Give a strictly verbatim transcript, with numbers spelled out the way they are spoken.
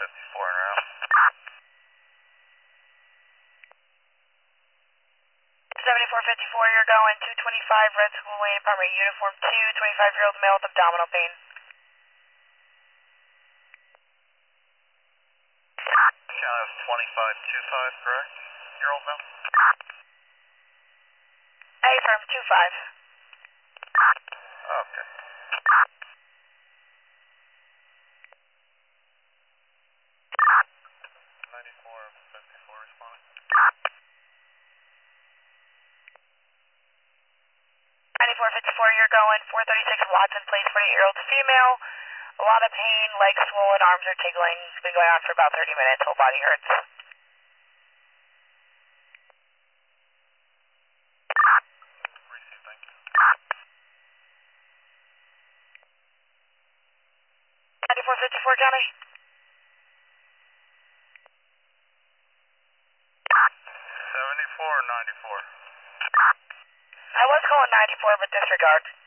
fifty-four and around. seventy-four fifty-four, you're going two twenty-five Red School Lane, primary uniform two, twenty-five-year-old male with abdominal pain. Count of twenty-five twenty-five, correct? Year old male? A firm, two five. Okay. ninety-four fifty-four responding. ninety-four fifty-four, you're going four thirty-six Watson Place, forty-eight-year-old female. A lot of pain, legs swollen, arms are tingling. It's been going on for about thirty minutes, whole body hurts. Receive, thank you. ninety-four fifty-four, County. seventy-four or ninety-four? I was calling ninety-four, but disregard.